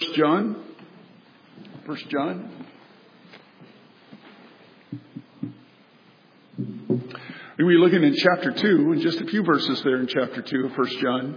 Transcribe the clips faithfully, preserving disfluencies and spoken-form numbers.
First John. First John. We'll be looking in chapter two, and just a few verses there in chapter two of First John.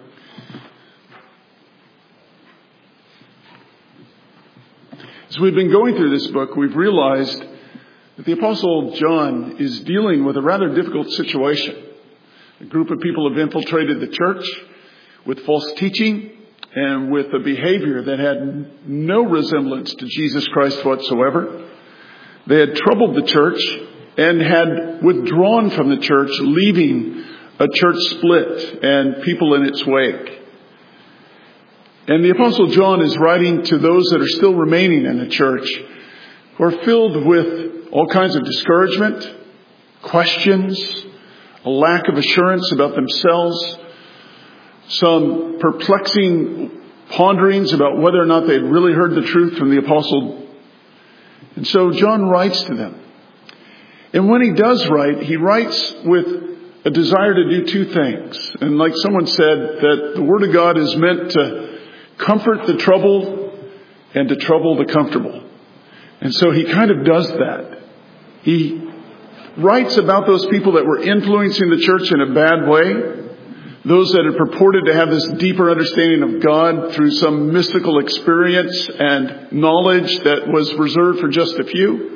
As we've been going through this book, we've realized that the Apostle John is dealing with a rather difficult situation. A group of people have infiltrated the church with false teaching and with a behavior that had no resemblance to Jesus Christ whatsoever. They had troubled the church and had withdrawn from the church, leaving a church split and people in its wake. And the Apostle John is writing to those that are still remaining in the church, who are filled with all kinds of discouragement, questions, a lack of assurance about themselves, some perplexing ponderings about whether or not they had really heard the truth from the apostle. And so John writes to them. And when he does write, he writes with a desire to do two things. And like someone said, that the Word of God is meant to comfort the troubled and to trouble the comfortable. And so he kind of does that. He writes about those people that were influencing the church in a bad way. Those that had purported to have this deeper understanding of God through some mystical experience and knowledge that was reserved for just a few.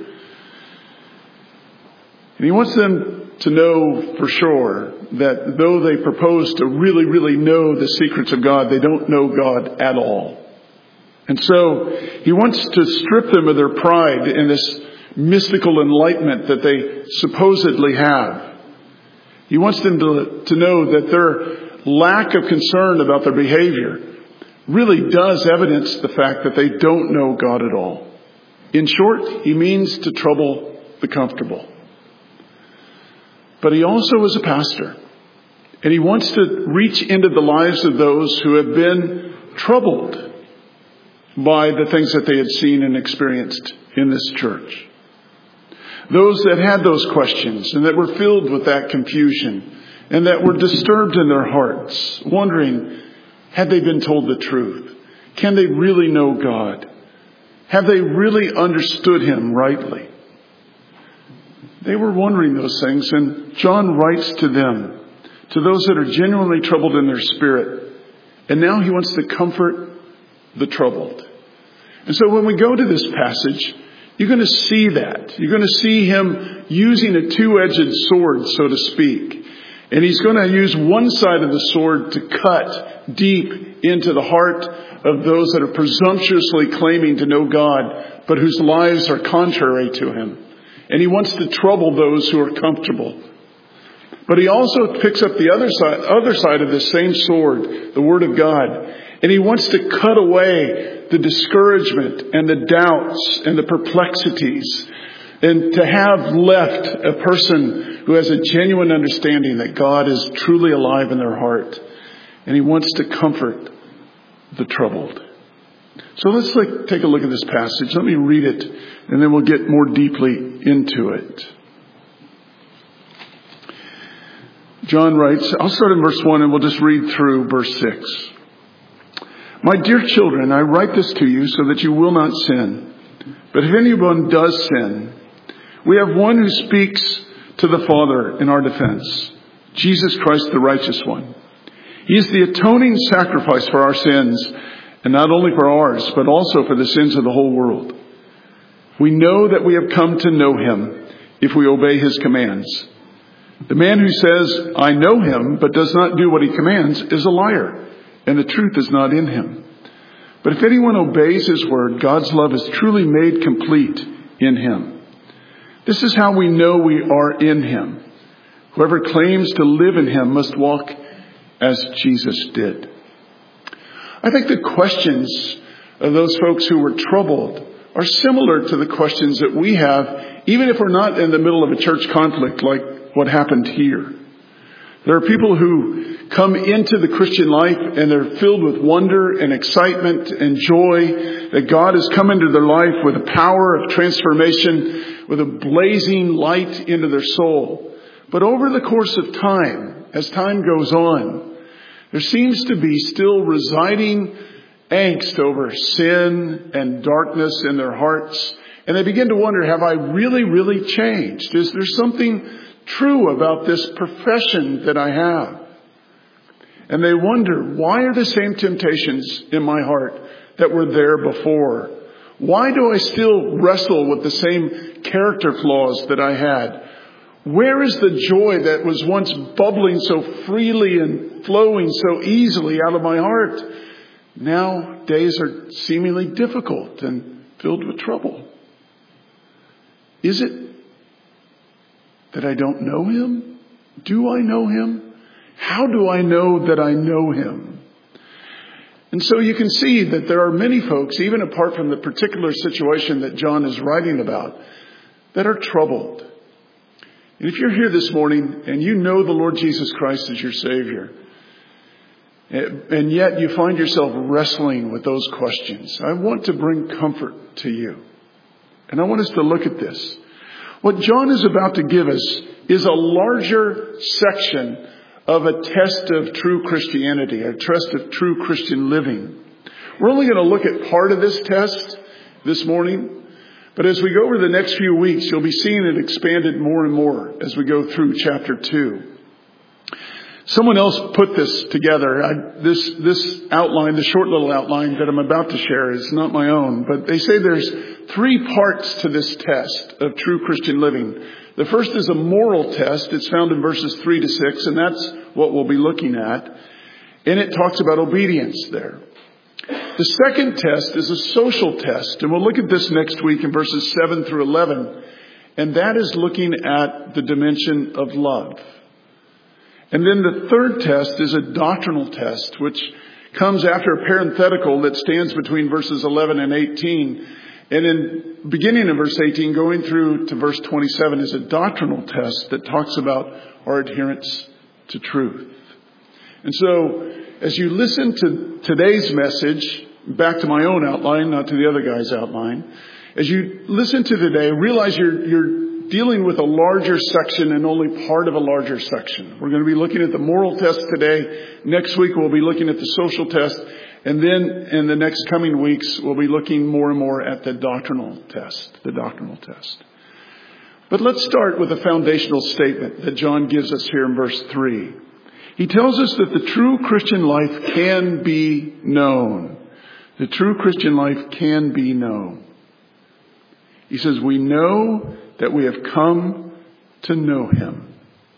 And he wants them to know for sure that though they propose to really, really know the secrets of God, they don't know God at all. And so he wants to strip them of their pride in this mystical enlightenment that they supposedly have. He wants them to, to know that their lack of concern about their behavior really does evidence the fact that they don't know God at all. In short, he means to trouble the comfortable. But he also is a pastor, and he wants to reach into the lives of those who have been troubled by the things that they had seen and experienced in this church. Those that had those questions and that were filled with that confusion and that were disturbed in their hearts, wondering, had they been told the truth? Can they really know God? Have they really understood Him rightly? They were wondering those things, and John writes to them, to those that are genuinely troubled in their spirit. And now he wants to comfort the troubled. And so when we go to this passage, you're going to see that. You're going to see him using a two-edged sword, so to speak. And he's going to use one side of the sword to cut deep into the heart of those that are presumptuously claiming to know God, but whose lives are contrary to Him. And he wants to trouble those who are comfortable. But he also picks up the other side, other side of the same sword, the Word of God. And he wants to cut away the discouragement and the doubts and the perplexities. And to have left a person who has a genuine understanding that God is truly alive in their heart. And he wants to comfort the troubled. So let's like, take a look at this passage. Let me read it, and then we'll get more deeply into it. John writes, I'll start in verse one and we'll just read through verse six. My dear children, I write this to you so that you will not sin. But if anyone does sin, we have one who speaks to the Father in our defense, Jesus Christ, the righteous one. He is the atoning sacrifice for our sins, and not only for ours, but also for the sins of the whole world. We know that we have come to know Him if we obey His commands. The man who says, I know Him, but does not do what He commands is a liar, and the truth is not in him. But if anyone obeys His word, God's love is truly made complete in him. This is how we know we are in Him. Whoever claims to live in Him must walk as Jesus did. I think the questions of those folks who were troubled are similar to the questions that we have, even if we're not in the middle of a church conflict like what happened here. There are people who come into the Christian life and they're filled with wonder and excitement and joy that God has come into their life with a power of transformation, with a blazing light into their soul. But over the course of time, as time goes on, there seems to be still residing angst over sin and darkness in their hearts. And they begin to wonder, have I really, really changed? Is there something true about this profession that I have? And they wonder, why are the same temptations in my heart that were there before? Why do I still wrestle with the same character flaws that I had? Where is the joy that was once bubbling so freely and flowing so easily out of my heart? Now days are seemingly difficult and filled with trouble. Is it that I don't know him? Do I know him? How do I know that I know him? And so you can see that there are many folks, even apart from the particular situation that John is writing about, that are troubled. And if you're here this morning and you know the Lord Jesus Christ as your Savior, and yet you find yourself wrestling with those questions, I want to bring comfort to you. And I want us to look at this. What John is about to give us is a larger section of a test of true Christianity, a test of true Christian living. We're only going to look at part of this test this morning, but as we go over the next few weeks, you'll be seeing it expanded more and more as we go through chapter two. Someone else put this together. I, this, this outline, the short little outline that I'm about to share is not my own, but they say there's three parts to this test of true Christian living. The first is a moral test. It's found in verses three to six, and that's what we'll be looking at. And it talks about obedience there. The second test is a social test, and we'll look at this next week in verses seven through eleven. And that is looking at the dimension of love. And then the third test is a doctrinal test, which comes after a parenthetical that stands between verses eleven and eighteen. And in beginning of verse eighteen, going through to verse twenty-seven, is a doctrinal test that talks about our adherence to truth. And so, as you listen to today's message, back to my own outline, not to the other guy's outline, as you listen to today, realize you're, you're dealing with a larger section and only part of a larger section. We're going to be looking at the moral test today. Next week we'll be looking at the social test. And then in the next coming weeks we'll be looking more and more at the doctrinal test. The doctrinal test. But let's start with a foundational statement that John gives us here in verse three. He tells us that the true Christian life can be known. The true Christian life can be known. He says, we know that we have come to know him.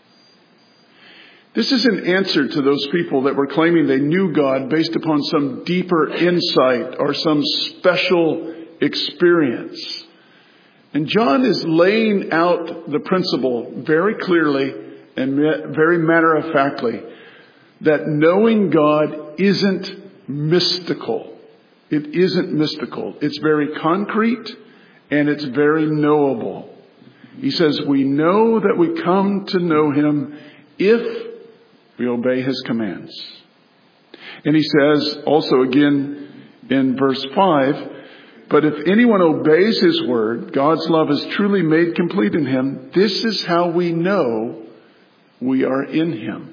This is an answer to those people that were claiming they knew God based upon some deeper insight or some special experience. And John is laying out the principle very clearly and very matter-of-factly that knowing God isn't mystical. It isn't mystical. It's very concrete and it's very knowable. He says, we know that we come to know him if we obey his commands. And he says also again in verse five, but if anyone obeys his word, God's love is truly made complete in him. This is how we know we are in him.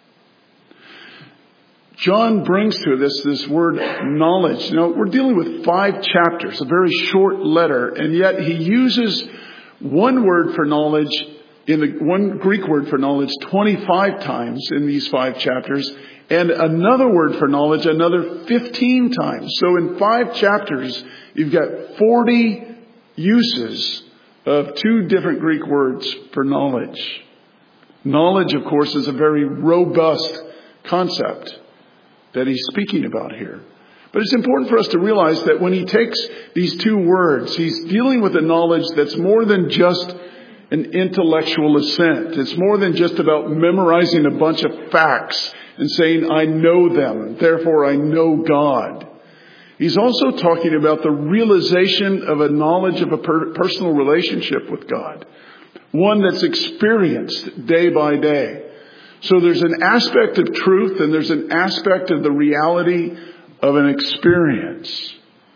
John brings to this this word knowledge. You know, we're dealing with five chapters, a very short letter, and yet he uses one word for knowledge, in the one Greek word for knowledge, twenty-five times in these five chapters, and another word for knowledge another fifteen times. So in five chapters, you've got forty uses of two different Greek words for knowledge. Knowledge, of course, is a very robust concept that he's speaking about here. But it's important for us to realize that when he takes these two words, he's dealing with a knowledge that's more than just an intellectual assent. It's more than just about memorizing a bunch of facts and saying, I know them, therefore I know God. He's also talking about the realization of a knowledge of a per- personal relationship with God. One that's experienced day by day. So there's an aspect of truth and there's an aspect of the reality of an experience.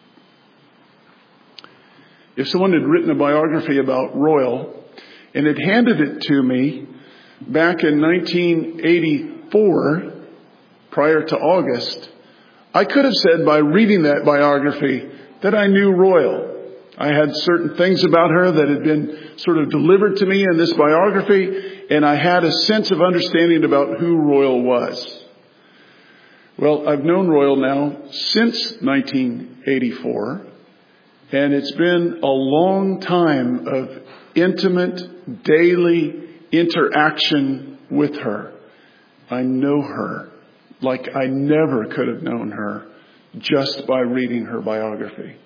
If someone had written a biography about Royal and had handed it to me back in nineteen eighty-four, prior to August, I could have said by reading that biography that I knew Royal. I had certain things about her that had been sort of delivered to me in this biography, and I had a sense of understanding about who Royal was. Well, I've known Royal now since nineteen eighty-four, and it's been a long time of intimate, daily interaction with her. I know her like I never could have known her just by reading her biography.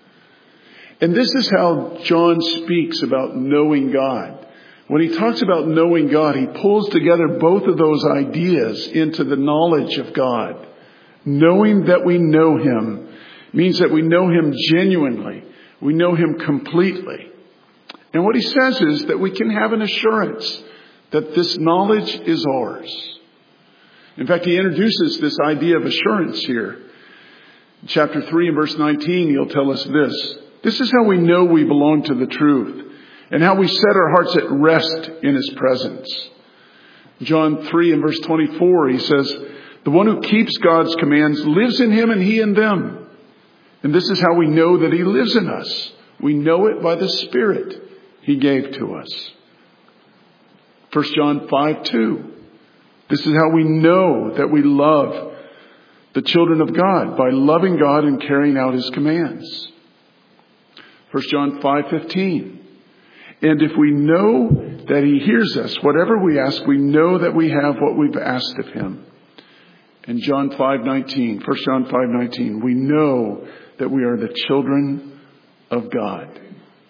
And this is how John speaks about knowing God. When he talks about knowing God, he pulls together both of those ideas into the knowledge of God. Knowing that we know Him means that we know Him genuinely. We know Him completely. And what he says is that we can have an assurance that this knowledge is ours. In fact, he introduces this idea of assurance here. In chapter three and verse nineteen, he'll tell us this. This is how we know we belong to the truth and how we set our hearts at rest in His presence. John three and verse twenty-four, he says, the one who keeps God's commands lives in Him and He in them. And this is how we know that He lives in us. We know it by the Spirit He gave to us. First John five two. This is how we know that we love the children of God, by loving God and carrying out His commands. First John five fifteen. And if we know that He hears us, whatever we ask, we know that we have what we've asked of Him. And John five nineteen, First John five nineteen, we know that we are the children of God.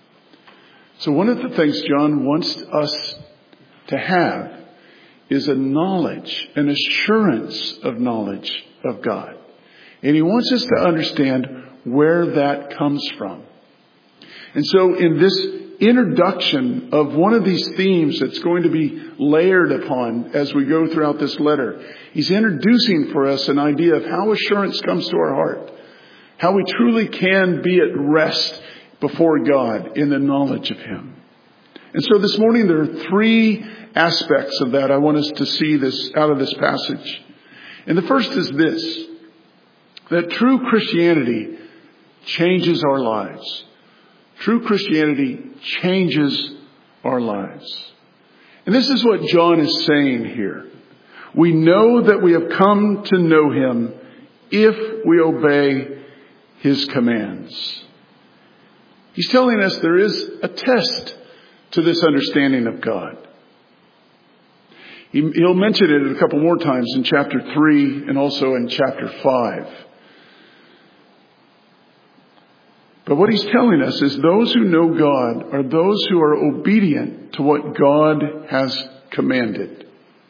So one of the things John wants us to have is a knowledge, an assurance of knowledge of God. And he wants us to understand where that comes from. And so in this introduction of one of these themes that's going to be layered upon as we go throughout this letter, he's introducing for us an idea of how assurance comes to our heart, how we truly can be at rest before God in the knowledge of Him. And so this morning there are three aspects of that I want us to see this out of this passage. And the first is this, that true Christianity changes our lives. True Christianity changes our lives. And this is what John is saying here. We know that we have come to know Him if we obey His commands. He's telling us there is a test to this understanding of God. He, he'll mention it a couple more times in chapter three and also in chapter five. But what he's telling us is those who know God are those who are obedient to what God has commanded.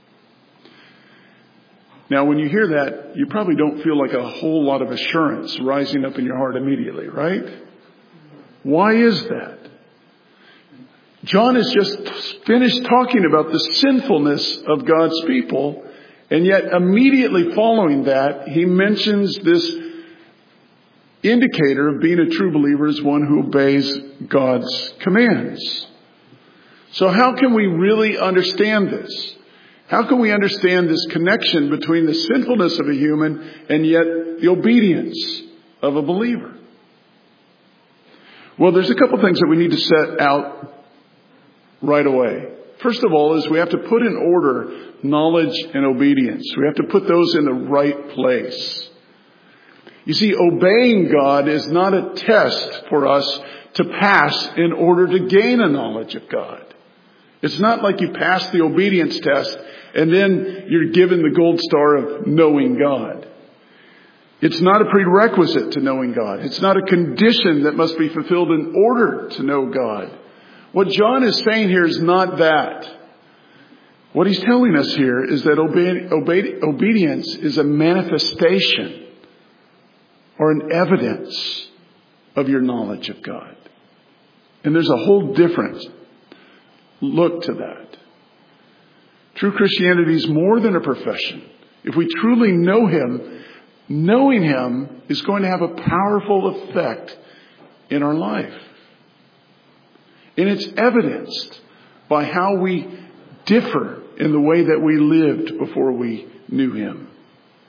Now, when you hear that, you probably don't feel like a whole lot of assurance rising up in your heart immediately, right? Why is that? John has just finished talking about the sinfulness of God's people, and yet immediately following that, he mentions this indicator of being a true believer is one who obeys God's commands. So how can we really understand this? How can we understand this connection between the sinfulness of a human and yet the obedience of a believer? Well, there's a couple things that we need to set out right away. First of all is we have to put in order knowledge and obedience. We have to put those in the right place. You see, obeying God is not a test for us to pass in order to gain a knowledge of God. It's not like you pass the obedience test and then you're given the gold star of knowing God. It's not a prerequisite to knowing God. It's not a condition that must be fulfilled in order to know God. What John is saying here is not that. What he's telling us here is that obe- obe- obedience is a manifestation or an evidence of your knowledge of God. And there's a whole different look to that. True Christianity is more than a profession. If we truly know Him, knowing Him is going to have a powerful effect in our life. And it's evidenced by how we differ in the way that we lived before we knew Him.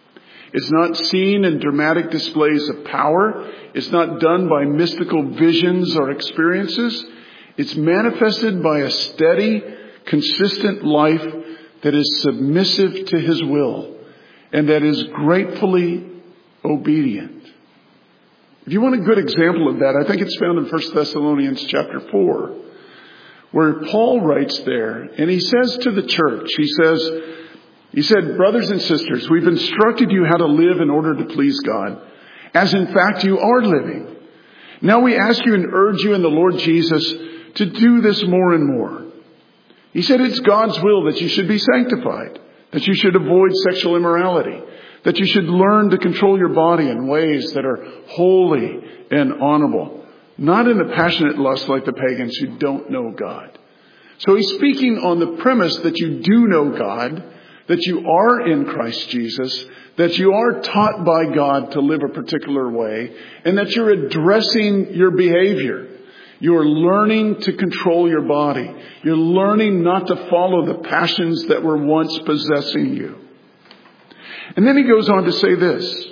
It's not seen in dramatic displays of power. It's not done by mystical visions or experiences. It's manifested by a steady, consistent life that is submissive to His will and that is gratefully obedient. If you want a good example of that, I think it's found in First Thessalonians chapter four, where Paul writes there, and he says to the church, he says, he said, brothers and sisters, we've instructed you how to live in order to please God, as in fact you are living. Now we ask you and urge you in the Lord Jesus to do this more and more. He said it's God's will that you should be sanctified, that you should avoid sexual immorality, that you should learn to control your body in ways that are holy and honorable, not in a passionate lust like the pagans who don't know God. So he's speaking on the premise that you do know God, that you are in Christ Jesus, that you are taught by God to live a particular way, and that you're addressing your behavior. You're learning to control your body. You're learning not to follow the passions that were once possessing you. And then he goes on to say this.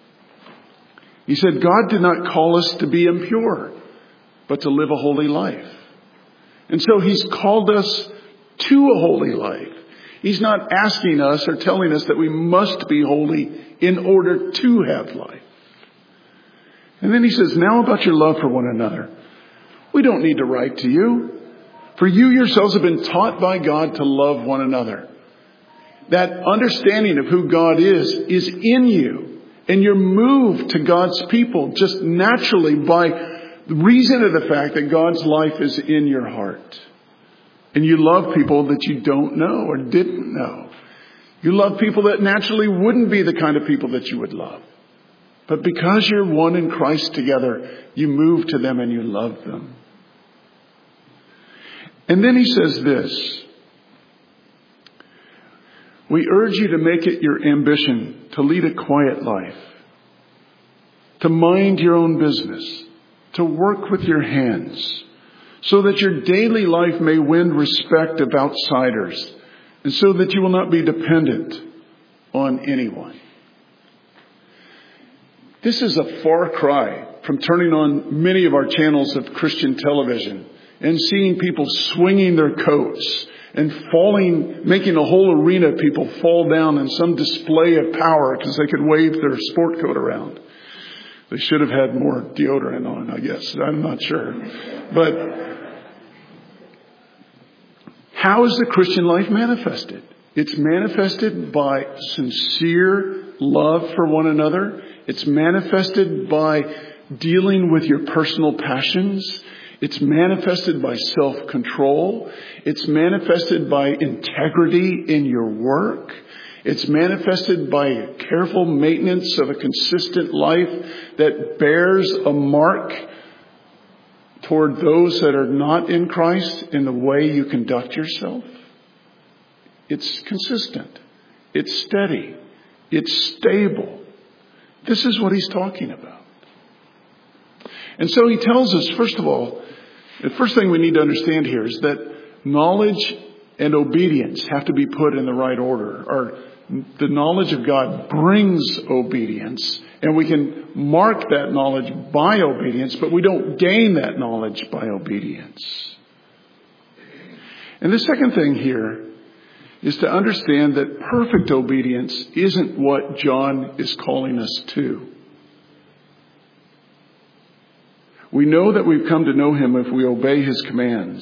He said, God did not call us to be impure, but to live a holy life. And so he's called us to a holy life. He's not asking us or telling us that we must be holy in order to have life. And then he says, now about your love for one another. We don't need to write to you, for you yourselves have been taught by God to love one another. That understanding of who God is, is in you. And you're moved to God's people just naturally by the reason of the fact that God's life is in your heart. And you love people that you don't know or didn't know. You love people that naturally wouldn't be the kind of people that you would love. But because you're one in Christ together, you move to them and you love them. And then he says this. We urge you to make it your ambition to lead a quiet life, to mind your own business, to work with your hands, so that your daily life may win respect of outsiders, and so that you will not be dependent on anyone. This is a far cry from turning on many of our channels of Christian television and seeing people swinging their coats and falling, making a whole arena of people fall down in some display of power because they could wave their sport coat around. They should have had more deodorant on, I guess. I'm not sure. But how is the Christian life manifested? It's manifested by sincere love for one another. It's manifested by dealing with your personal passions. It's manifested by self-control. It's manifested by integrity in your work. It's manifested by careful maintenance of a consistent life that bears a mark toward those that are not in Christ in the way you conduct yourself. It's consistent. It's steady. It's stable. This is what he's talking about. And so he tells us, first of all, the first thing we need to understand here is that knowledge and obedience have to be put in the right order. Or the knowledge of God brings obedience, and we can mark that knowledge by obedience, but we don't gain that knowledge by obedience. And the second thing here is to understand that perfect obedience isn't what John is calling us to. We know that we've come to know him if we obey his commands.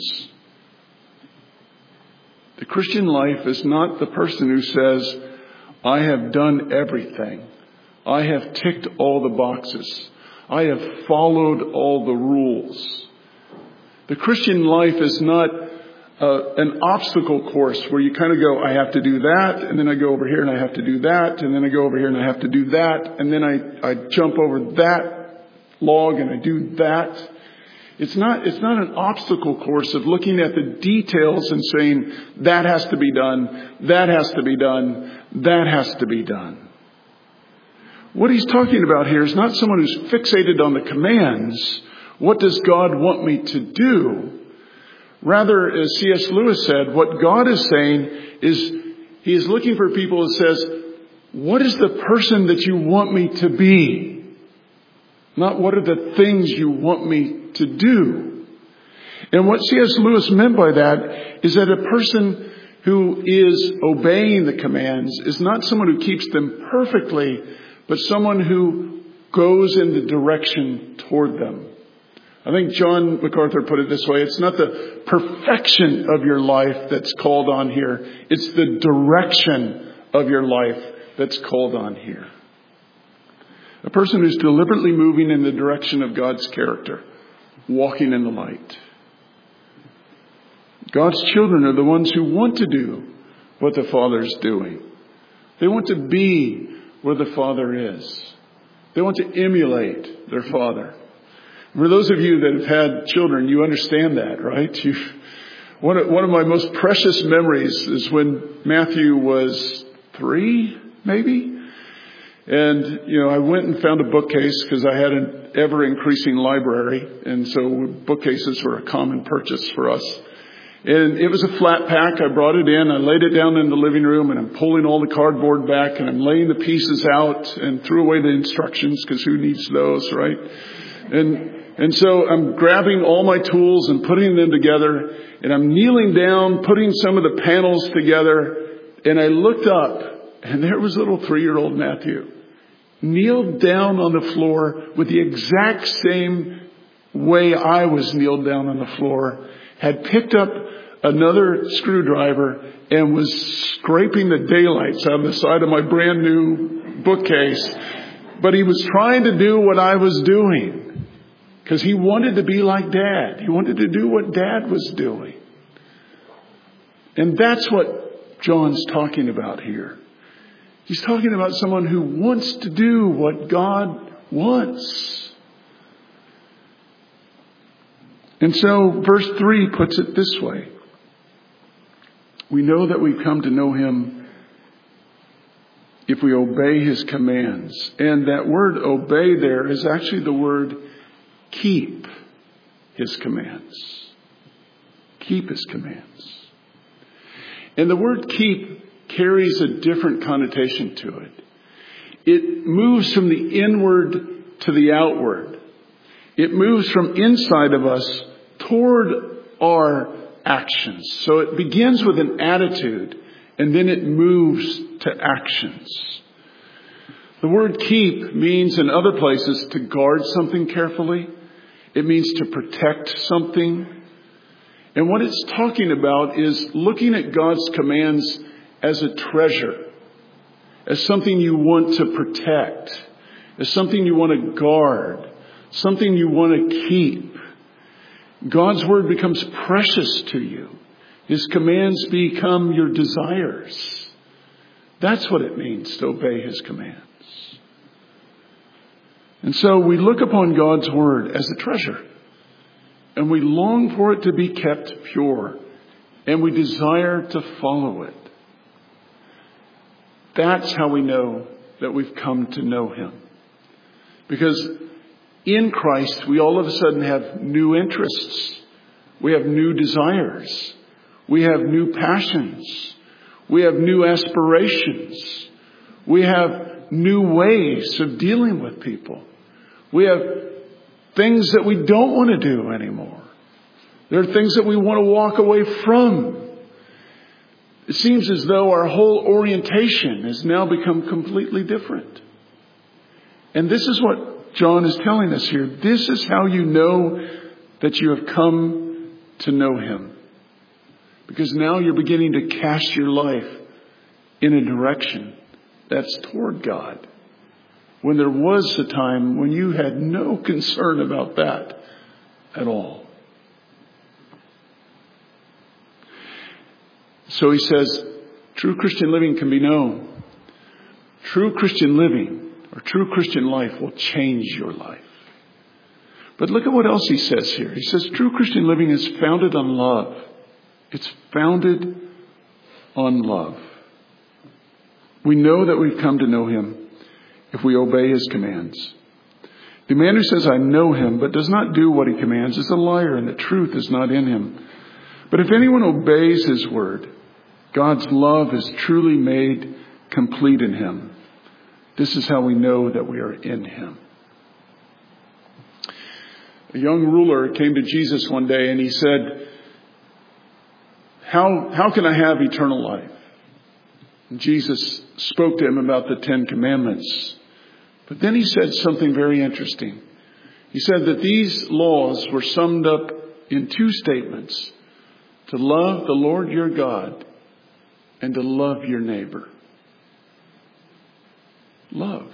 The Christian life is not the person who says, I have done everything. I have ticked all the boxes. I have followed all the rules. The Christian life is not uh, an obstacle course where you kind of go, I have to do that, and then I go over here and I have to do that, and then I go over here and I have to do that, and then I, I jump over that log and I do that. It's not, it's not an obstacle course of looking at the details and saying, that has to be done, that has to be done, that has to be done. What he's talking about here is not someone who's fixated on the commands. What does God want me to do? Rather, as C S Lewis said, what God is saying is he is looking for people who says, what is the person that you want me to be? Not what are the things you want me to do. And what C S Lewis meant by that is that a person who is obeying the commands is not someone who keeps them perfectly, but someone who goes in the direction toward them. I think John MacArthur put it this way: it's not the perfection of your life that's called on here. It's the direction of your life that's called on here. A person who's deliberately moving in the direction of God's character, walking in the light. God's children are the ones who want to do what the Father's doing. They want to be where the Father is. They want to emulate their Father. For those of you that have had children, you understand that, right? You've, one of, one of my most precious memories is when Matthew was three, maybe. And, you know, I went and found a bookcase because I had an ever-increasing library. And so bookcases were a common purchase for us. And it was a flat pack. I brought it in. I laid it down in the living room, and I'm pulling all the cardboard back, and I'm laying the pieces out and threw away the instructions because who needs those, right? And and so I'm grabbing all my tools and putting them together, and I'm kneeling down, putting some of the panels together, and I looked up, and there was little three-year-old Matthew, kneeled down on the floor with the exact same way I was kneeled down on the floor, had picked up another screwdriver and was scraping the daylights out of the side of my brand new bookcase. But he was trying to do what I was doing because he wanted to be like Dad. He wanted to do what Dad was doing. And that's what John's talking about here. He's talking about someone who wants to do what God wants. And so verse three puts it this way. We know that we've come to know Him if we obey His commands. And that word obey there is actually the word keep His commands. Keep His commands. And the word keep carries a different connotation to it. It moves from the inward to the outward. It moves from inside of us toward our actions. So it begins with an attitude and then it moves to actions. The word keep means in other places to guard something carefully. It means to protect something. And what it's talking about is looking at God's commands as a treasure, as something you want to protect, as something you want to guard, something you want to keep. God's word becomes precious to you. His commands become your desires. That's what it means to obey His commands. And so we look upon God's word as a treasure. And we long for it to be kept pure. And we desire to follow it. That's how we know that we've come to know Him. Because in Christ, we all of a sudden have new interests. We have new desires. We have new passions. We have new aspirations. We have new ways of dealing with people. We have things that we don't want to do anymore. There are things that we want to walk away from. It seems as though our whole orientation has now become completely different. And this is what John is telling us here. This is how you know that you have come to know Him. Because now you're beginning to cast your life in a direction that's toward God. When there was a time when you had no concern about that at all. So he says, true Christian living can be known. True Christian living or true Christian life will change your life. But look at what else he says here. He says true Christian living is founded on love. It's founded on love. We know that we've come to know Him if we obey His commands. The man who says, I know Him, but does not do what He commands is a liar, and the truth is not in him. But if anyone obeys His word, God's love is truly made complete in him. This is how we know that we are in Him. A young ruler came to Jesus one day and he said, How, how can I have eternal life? And Jesus spoke to him about the Ten Commandments. But then he said something very interesting. He said that these laws were summed up in two statements: to love the Lord your God and to love your neighbor. Love.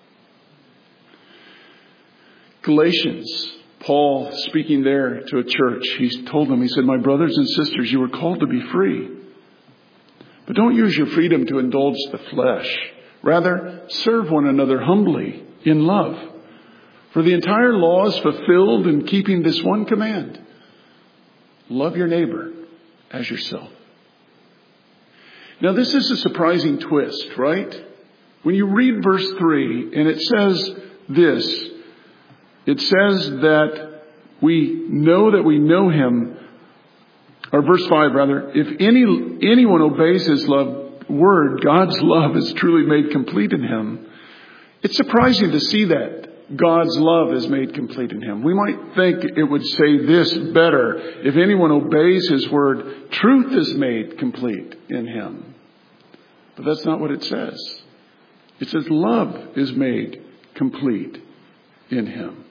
Galatians, Paul speaking there to a church, he told them, he said, my brothers and sisters, you were called to be free. But don't use your freedom to indulge the flesh. Rather, serve one another humbly in love. For the entire law is fulfilled in keeping this one command: love your neighbor as yourself. Now this is a surprising twist, right? When you read verse three and it says this, it says that we know that we know Him, or verse five rather, if any anyone obeys His love word, God's love is truly made complete in him. It's surprising to see that God's love is made complete in him. We might think it would say this better: if anyone obeys His word, truth is made complete in him. But that's not what it says. It says love is made complete in him.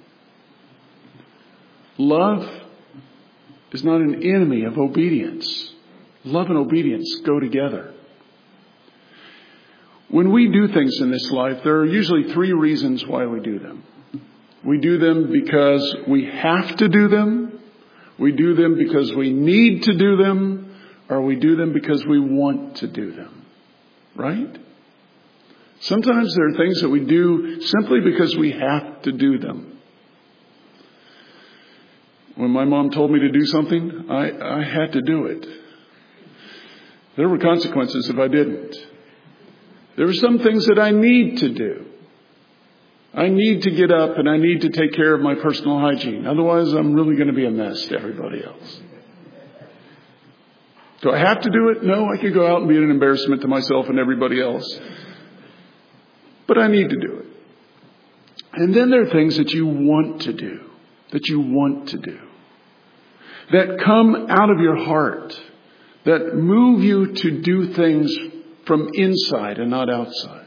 Love is not an enemy of obedience. Love and obedience go together. When we do things in this life, there are usually three reasons why we do them. We do them because we have to do them. We do them because we need to do them. Or we do them because we want to do them. Right? Sometimes there are things that we do simply because we have to do them. When my mom told me to do something, I, I had to do it. There were consequences if I didn't. There are some things that I need to do. I need to get up and I need to take care of my personal hygiene. Otherwise, I'm really going to be a mess to everybody else. Do I have to do it? No, I could go out and be an embarrassment to myself and everybody else. But I need to do it. And then there are things that you want to do, that you want to do, that come out of your heart, that move you to do things from inside and not outside.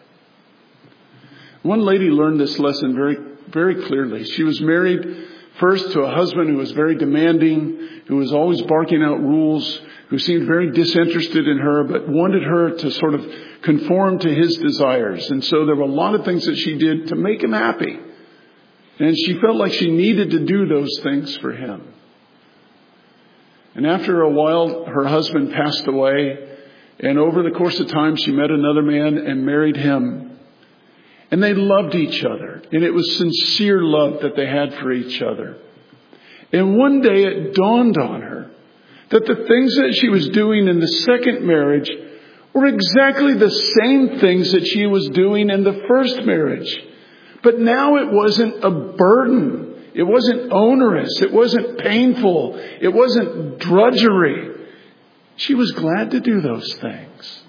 One lady learned this lesson very, very clearly. She was married first to a husband who was very demanding, who was always barking out rules, who seemed very disinterested in her, but wanted her to sort of conform to his desires. And so there were a lot of things that she did to make him happy. And she felt like she needed to do those things for him. And after a while, her husband passed away. And over the course of time, she met another man and married him. And they loved each other. And it was sincere love that they had for each other. And one day it dawned on her that the things that she was doing in the second marriage were exactly the same things that she was doing in the first marriage. But now it wasn't a burden. It wasn't onerous. It wasn't painful. It wasn't drudgery. She was glad to do those things.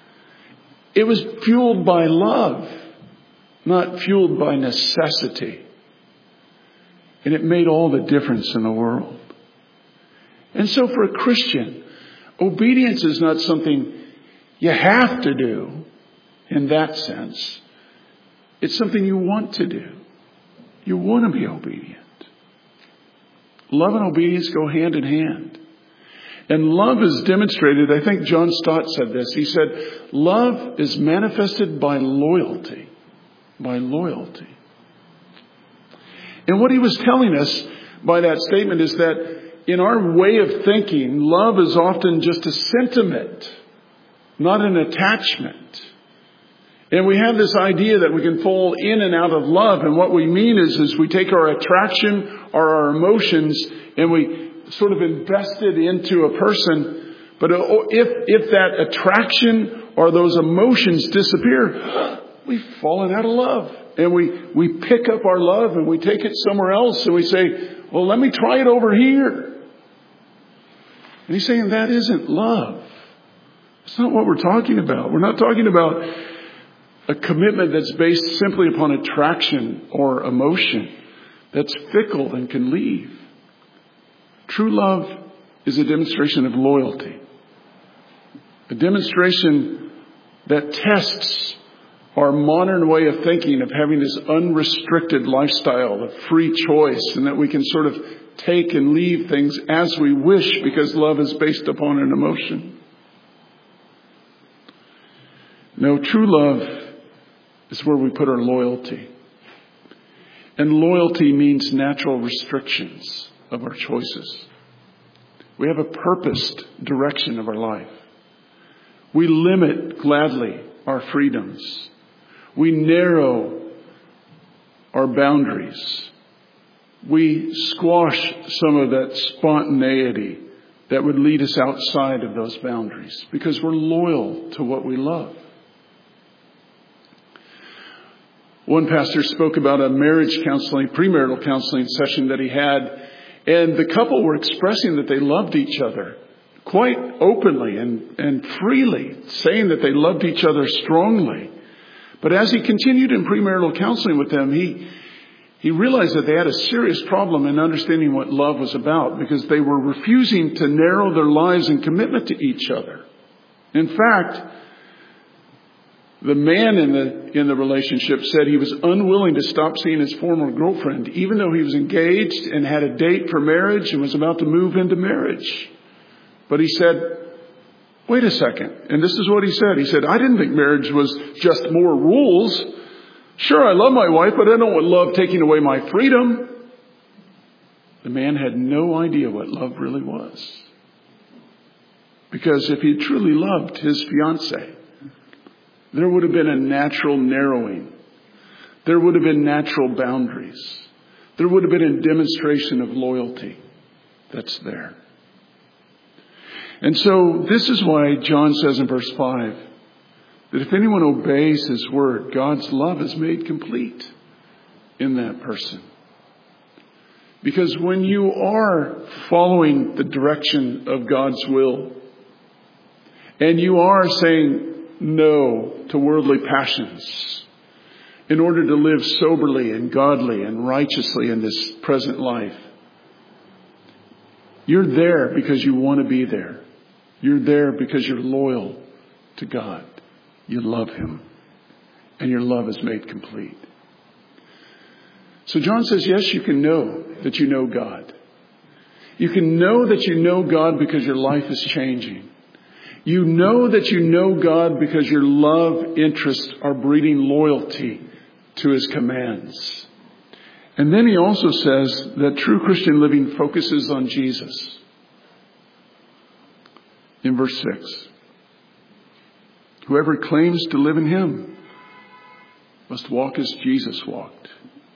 It was fueled by love, not fueled by necessity. And it made all the difference in the world. And so for a Christian, obedience is not something you have to do in that sense. It's something you want to do. You want to be obedient. Love and obedience go hand in hand. And love is demonstrated, I think John Stott said this. He said, love is manifested by loyalty. By loyalty. And what he was telling us by that statement is that in our way of thinking, love is often just a sentiment, not an attachment. And we have this idea that we can fall in and out of love. And what we mean is, is we take our attraction or our emotions and we sort of invest it into a person. But if, if that attraction or those emotions disappear, we've fallen out of love. And we, we pick up our love and we take it somewhere else and we say, well, let me try it over here. And he's saying that isn't love. That's not what we're talking about. We're not talking about a commitment that's based simply upon attraction or emotion, that's fickle and can leave. True love is a demonstration of loyalty, a demonstration that tests our modern way of thinking of having this unrestricted lifestyle of free choice, and that we can sort of take and leave things as we wish because love is based upon an emotion. No, true love is where we put our loyalty. And loyalty means natural restrictions of our choices. We have a purposed direction of our life. We limit gladly our freedoms. We narrow our boundaries. We squash some of that spontaneity that would lead us outside of those boundaries because we're loyal to what we love. One pastor spoke about a marriage counseling, premarital counseling session that he had, and the couple were expressing that they loved each other quite openly and, and freely, saying that they loved each other strongly. But as he continued in premarital counseling with them, he he realized that they had a serious problem in understanding what love was about, because they were refusing to narrow their lives in commitment to each other. In fact, the man in the in the relationship said he was unwilling to stop seeing his former girlfriend, even though he was engaged and had a date for marriage and was about to move into marriage. But he said, wait a second. And this is what he said. He said, I didn't think marriage was just more rules. Sure, I love my wife, but I don't want love taking away my freedom. The man had no idea what love really was. Because if he truly loved his fiancée, there would have been a natural narrowing. There would have been natural boundaries. There would have been a demonstration of loyalty that's there. And so this is why John says in verse five that if anyone obeys his word, God's love is made complete in that person. Because when you are following the direction of God's will, and you are saying no to worldly passions in order to live soberly and godly and righteously in this present life, you're there because you want to be there. You're there because you're loyal to God. You love Him. And your love is made complete. So John says, yes, you can know that you know God. You can know that you know God because your life is changing. You know that you know God because your love interests are breeding loyalty to His commands. And then he also says that true Christian living focuses on Jesus. In verse six, whoever claims to live in Him must walk as Jesus walked.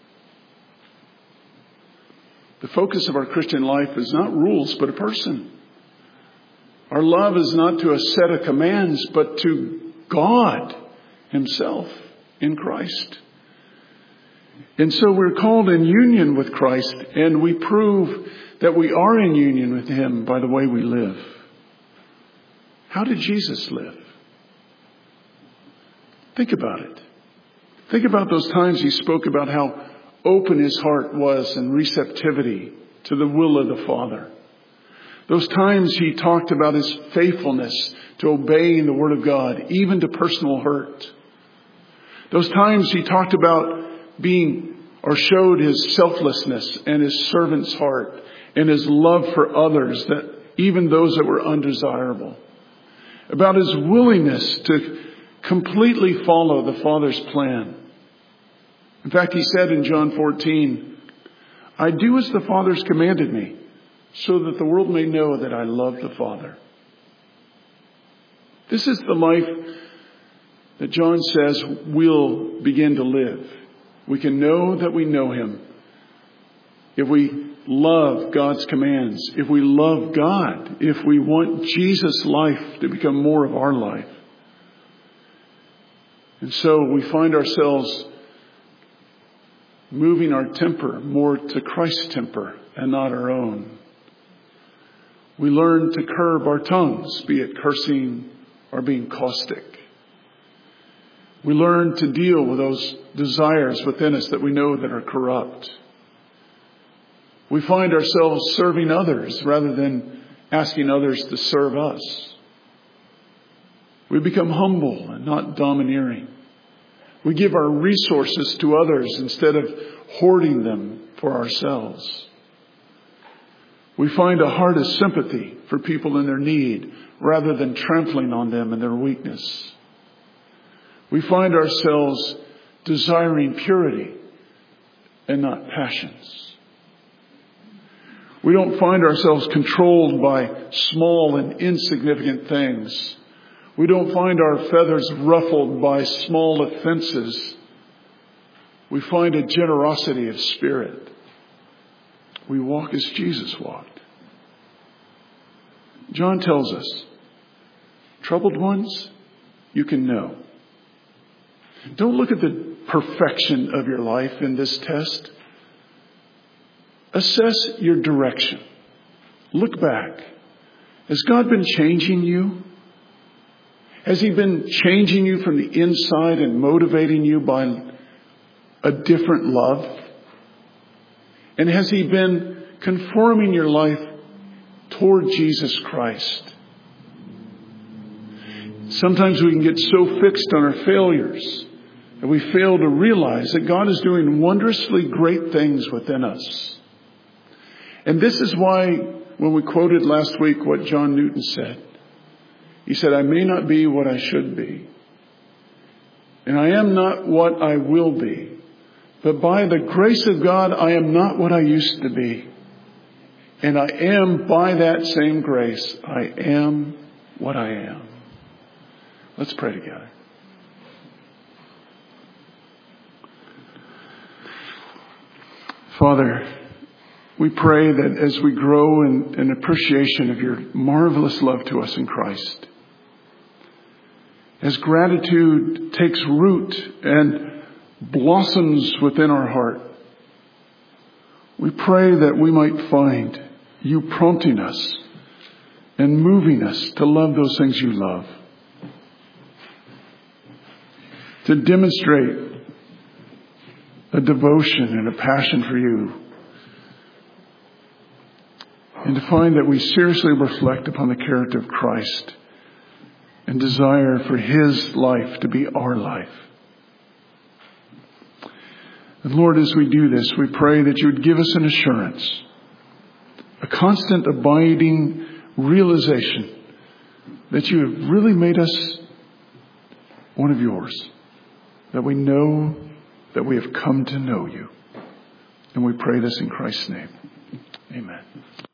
The focus of our Christian life is not rules, but a person. Our love is not to a set of commands, but to God Himself in Christ. And so we're called in union with Christ, and we prove that we are in union with Him by the way we live. How did Jesus live? Think about it. Think about those times He spoke about how open His heart was in receptivity to the will of the Father. Those times He talked about His faithfulness to obeying the Word of God, even to personal hurt. Those times He talked about being or showed His selflessness and His servant's heart and His love for others, that even those that were undesirable. About His willingness to completely follow the Father's plan. In fact, He said in John fourteen, I do as the Father's commanded me, so that the world may know that I love the Father. This is the life that John says we'll begin to live. We can know that we know Him if we love God's commands, if we love God, if we want Jesus' life to become more of our life. And so we find ourselves moving our temper more to Christ's temper and not our own. We learn to curb our tongues, be it cursing or being caustic. We learn to deal with those desires within us that we know that are corrupt. We find ourselves serving others rather than asking others to serve us. We become humble and not domineering. We give our resources to others instead of hoarding them for ourselves. We find a heart of sympathy for people in their need rather than trampling on them in their weakness. We find ourselves desiring purity and not passions. We don't find ourselves controlled by small and insignificant things. We don't find our feathers ruffled by small offenses. We find a generosity of spirit. We walk as Jesus walked. John tells us, troubled ones, you can know. Don't look at the perfection of your life in this test. Assess your direction. Look back. Has God been changing you? Has He been changing you from the inside and motivating you by a different love? And has He been conforming your life toward Jesus Christ? Sometimes we can get so fixed on our failures that we fail to realize that God is doing wondrously great things within us. And this is why, when we quoted last week what John Newton said, he said, I may not be what I should be, and I am not what I will be, but by the grace of God, I am not what I used to be. And I am, by that same grace, I am what I am. Let's pray together. Father, we pray that as we grow in, in appreciation of your marvelous love to us in Christ, as gratitude takes root and blossoms within our heart, we pray that we might find you prompting us and moving us to love those things you love, to demonstrate a devotion and a passion for you, and to find that we seriously reflect upon the character of Christ and desire for His life to be our life. And Lord, as we do this, we pray that you would give us an assurance, a constant abiding realization that you have really made us one of yours, that we know that we have come to know you. And we pray this in Christ's name. Amen.